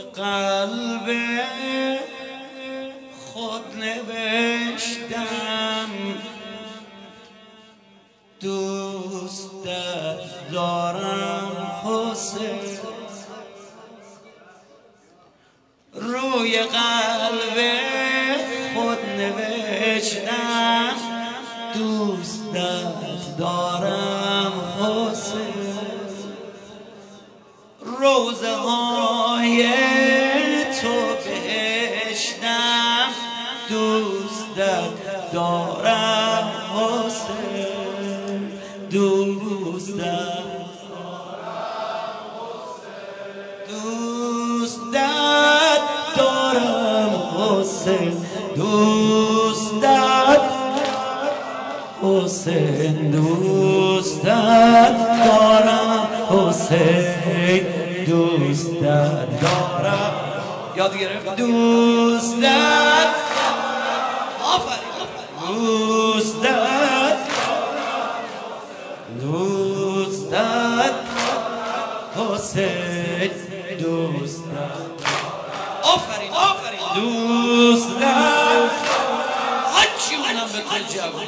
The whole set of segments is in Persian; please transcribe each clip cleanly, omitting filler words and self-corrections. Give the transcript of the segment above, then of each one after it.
قلب خود نوشتم دوستت دارم حسین روی قلب خود نوشتم دوستت دارم حسین روزه های تو بهشتم دوستت دارم حسین دوستت دارم حسین دوستت حسین دوستت دارم حسین دوستت دارم یاد گرفت دوستت آفرین دوستت حسین دوستت آفرین دوستت هرچی منم به تو جواب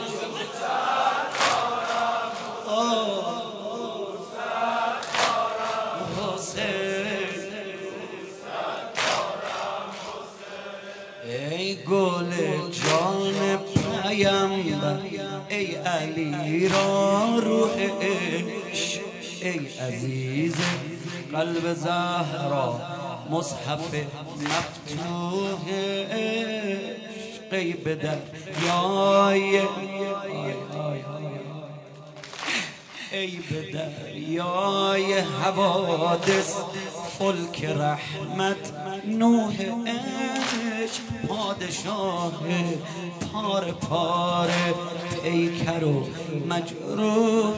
ای گل جان پیامبر ای علی را روح عشق ای عزیز قلب زهرا مصحف مفتوح عشق ای به دریای ای به دریای حوادث فلک رحمت نوح عشق پادشاه پاره پاره پیکر و مجروح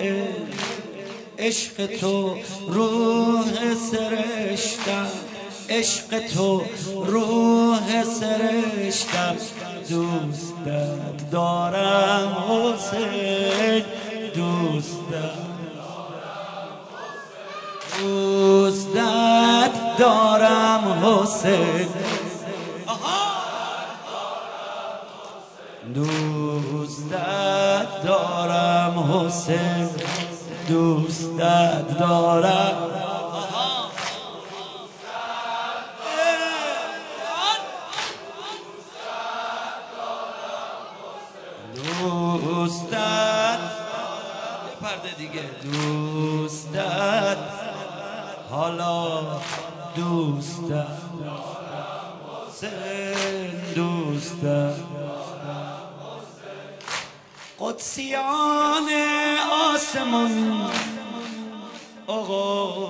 عشق تو روح سرشتم عشق تو روح سرشتم دوستت دارم حسین دوستت دارم حسین دوستت دارم حسین دوستت دارم دوستت پرده دیگه دوستت حالا دوستت حسین دوستت قدسیان آسمان آقا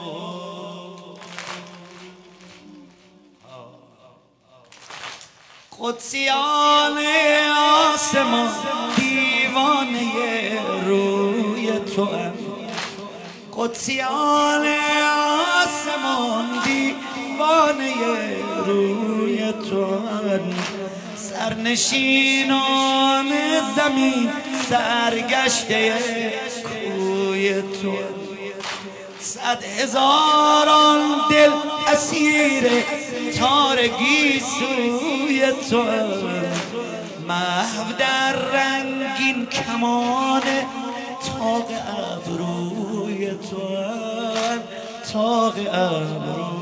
قدسیان آسمان دیوانه روی تو هم قدسیان آسمان دیوانه روی تو هم سرنشینان زمین سرگشته کوی تو 100,000 دل اسیر تارگی سوی تو محو در رنگین کمان تاق ابروی تو تاق ابروی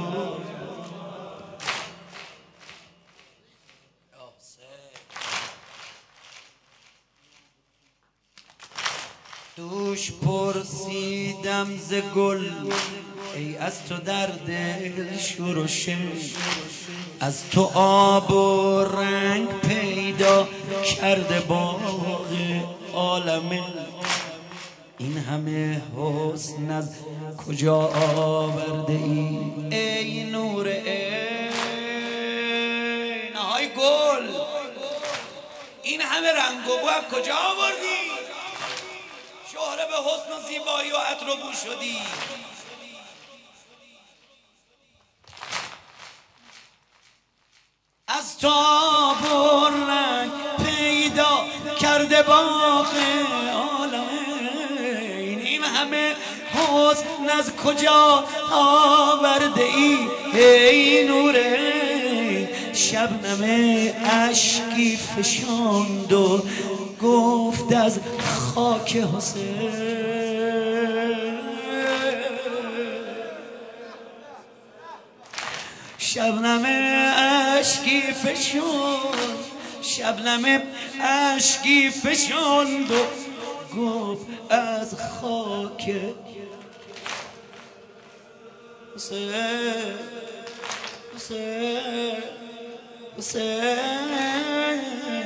دوش پرسیدم ز گل ای از تو در دل شورشه از تو آب و رنگ پیدا کرده باغ عالمه این همه حسن از کجا آورده ای نور عین های گل این همه رنگ و بو از کجا آوردی شهره به حسن و زیبایی و عطر و بو شدی از تو آب و رنگ پیدا کرده باغ عالمین این همه حسن از کجا آورده ای شبنم اشکی فشاند و گفت از خاک حسین. شبنم اشکی فشاند، شبنم اشکی فشاند و گفت از خاک حسین حسین حسین.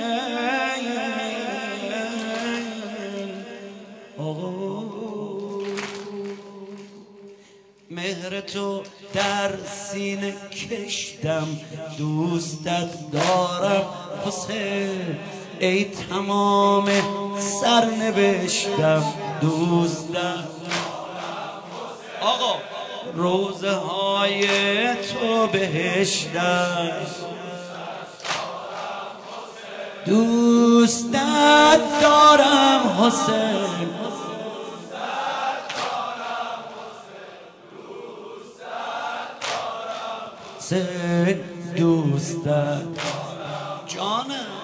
مهر تو در سینه کشتم، دوستت دارم حسین. ای تمام سرنوشتم، دوستت دارم حسین. آقا روزه های تو بهشتم، دوستت دارم حسین. حسین دوستت جانم.